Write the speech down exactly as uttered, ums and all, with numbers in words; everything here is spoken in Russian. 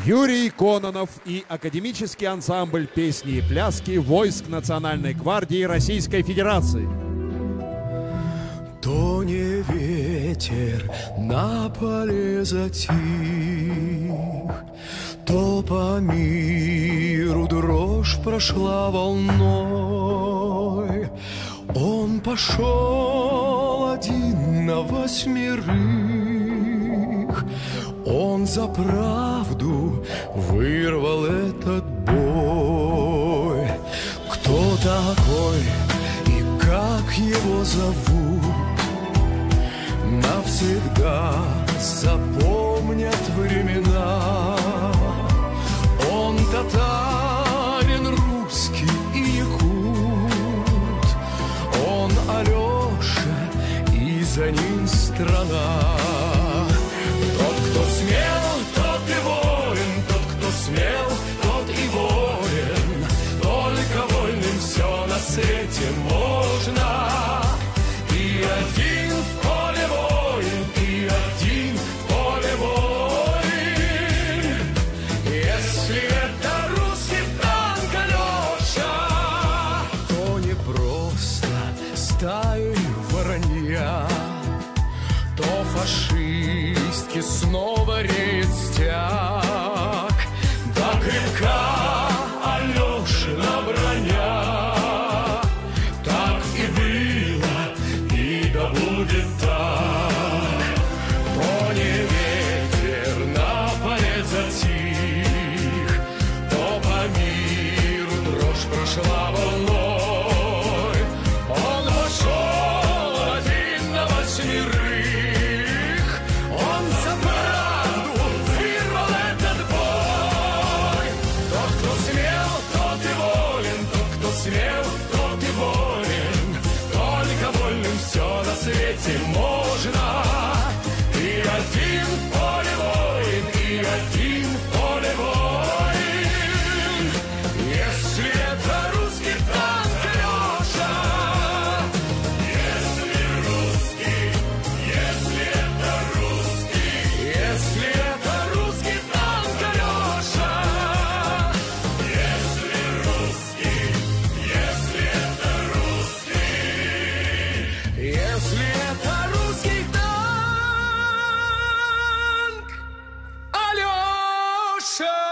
Юрий Кононов и академический ансамбль песни и пляски войск Национальной гвардии Российской Федерации. То не ветер на поле затих, то по миру дрожь прошла волной. Он пошел один на восьмерых, он за правду вырвал этот бой. Кто такой и как его зовут, навсегда запомнят времена. Он татарин, русский и якут, он Алеша, и за ним страна. Тот, кто смел, тот и воин, тот, кто смел, тот и воин. Только вольным все на свете можно. И один в поле воин, и один в поле воин. Если это русский танк Алеша, то не просто стаи воронья, то фашистки снова реет стяг. Да крепка Алешина броня, так и было, и да будет так. То не ветер на поле затих, то по миру дрожь прошла волной. Он пошел один на восьмерых, он за правду вырвал этот бой. Тот, кто смел, тот и волен, тот, кто смел, тот и волен. Только вольным все на свете можно. И один в поле воин, и один в поле воин. Если это русский танк Алеша, если русский, если это русский, если это русский танк Алеша, если русский, если это русский, если это русский танк Алеша.